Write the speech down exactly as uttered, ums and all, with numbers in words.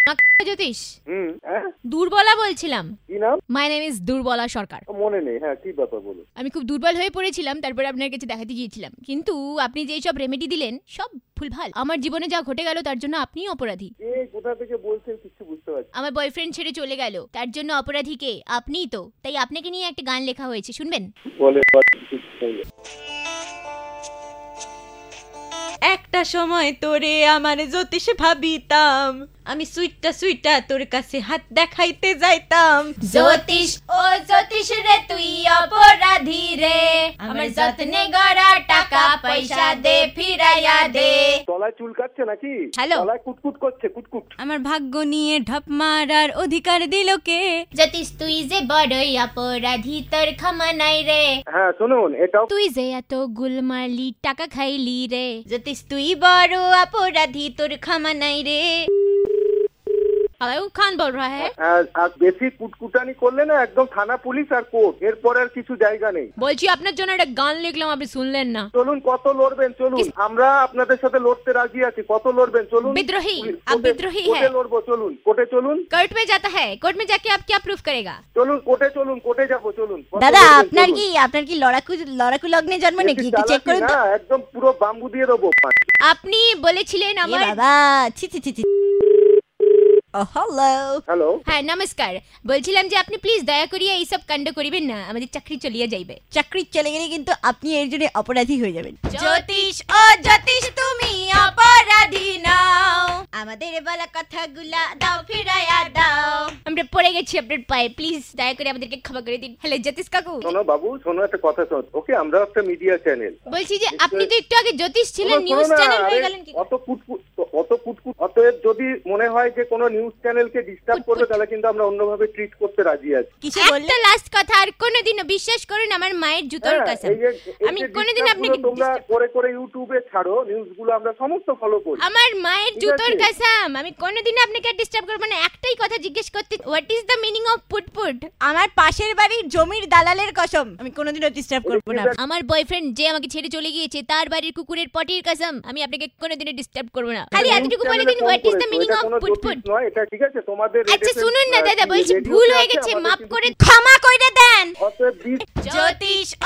জ্যোতিষ হুম হ্যাঁ দুর্বলা বলছিলাম। কি নাম? My name is Durbala Sarkar. মনে নেই। হ্যাঁ কি ব্যাপার বলুন। আমি খুব দুর্বল হয়ে পড়েছিলাম, তারপরে আপনার কাছে দেখাতে গিয়েছিলাম, কিন্তু আপনি যেই সব রেমেডি দিলেন সব ভুলভাল। আমার জীবনে যা ঘটে গেল তার জন্য আপনিই অপরাধী। কে কোথা থেকে বলছেন কিছু বুঝতে পারছি। আমার বয়ফ্রেন্ড ছেড়ে চলে গেল, তার জন্য অপরাধী কে? আপনিই তো। তাই আপনাকে নিয়ে একটা গান লেখা হয়েছে, শুনবেন? বলে একটা সময় তোরে আমার জ্যোতিষ ভাবিতাম, আমি সুইটা সুইটা তোর কাছে হাত দেখাইতে যাইতাম। জ্যোতিষ ও জ্যোতিষ রে তুই অপরাধী রে, আমার যত্নে গড়া টাকা পয়সা দে ফিরাইয়া দে। তলায় চুলকাচ্ছে নাকি? হ্যালো, তলায় কুটকুট করছে কুটকুট। আমার ভাগ্য নিয়ে ঢপ মারার অধিকার দিল কে? জ্যোতিষ তুই যে বড়ই অপরাধী, তোর ক্ষমা নাই রে। হ্যাঁ শুনুন, এটাও তুই যে এত গুল মারলি টাকা খাইলি রে। জ্যোতিষ তুই বড় অপরাধী, তোর ক্ষমা নাই রে। हेलो खान बोल रहा है। আর বেশি কুটকুটানি করলে না একদম থানা পুলিশ আর কোর্ট, এরপর আর কিছু জায়গা নেই। বলছি আপনার জন্য একটা গান লিখলাম, আপনি শুনলেন না। চলুন কত লড়বেন চলুন, আমরা আপনাদের সাথে লড়তে রাজি আছি। কত লড়বেন চলুন। বিদ্রোহী, आप বিদ্রোही है। কোর্টে লড়বো চলুন, কোর্টে চলুন। कोर्ट में जाता है, कोर्ट में जाके आप क्या प्रूफ करेगा? চলুন কোর্টে চলুন, কোর্টে যাবো চলুন। দাদা আপনার কি আপনার কি লড়াকু লড়াকু লগ্নে জন্ম নাকি? একটু চেক করুন তো। না একদম পুরো বাম্বু দিয়ে দেবো। আপনি বলেছিলেন আমার। বাবা ছি ছি ছি ছি। ও হ্যালো হ্যালো হ্যাঁ নমস্কার, বলছিলাম যে আপনি প্লিজ দয়া করিয়া এই সব কাণ্ড করিবেন না, আমাদের চাকরি চলিয়া যাইবে। চাকরি চলে গেলে কিন্তু আপনি এর জন্য অপরাধী হয়ে যাবেন। জ্যোতিষ ও জ্যোতিষ তুমি অপরাধী নাও, আমাদের বলা কথাগুলা দাও ফিরাইয়া দাও। আমরা পড়ে গেছি আপনার পায়ে, প্লিজ দয়া করে আমাদেরকে ক্ষমা করে দিন। হ্যালো জ্যোতিষ কাকু। শোনো বাবু, শোনো একটা কথা শোনো। ওকে আমরা একটা মিডিয়া চ্যানেল। বলছি যে আপনি তো একটু আগে জ্যোতিষ ছিলেন, নিউজ চ্যানেল হয়ে গেলেন কি? অত কুটকুট অত কুটকুট অতএব যদি মনে হয় যে কোনো নিউজ চ্যানেলকে ডিস্টার্ব করবে তাহলে কিন্তু আমরা অন্যভাবে ট্রিট করতে রাজি আছি। কিছু বললে লাস্ট কথা, আর কোনোদিনও বিশ্বাস করুন আমার মায়ের জুতোর কসম, আমি কোনোদিন আপনাকে তোমরা করে করে ইউটিউবে ছাড়ো নিউজগুলো, আমরা সমস্ত ফলো করি। আমার মায়ের জুতোর কসম, আমি কোনোদিন আপনাকে ডিস্টার্ব করব না। একটাই কথা জিজ্ঞেস করতে, what is the meaning of পুটপুট? আমার পাশের বাড়ির জমির দালালের কসম, আমি কোনোদিনও ডিস্টার্ব করব না। আমার বয়ফ্রেন্ড যে আমাকে ছেড়ে চলে গিয়েছে তার বাড়ির কুকুরের পটির কসম, আমি আপনাকে কোনোদিনও ডিস্টার্ব করব না। খালি এতটুকু বলে দিন, what is the meaning of পুটপুট? নয় এটা ঠিক আছে তোমাদের। আচ্ছা শুনুন না দাদা, বলছি ভুল হয়ে গেছে, মাফ করে ক্ষমা কইরে দেন। অতএব জ্যোতিষ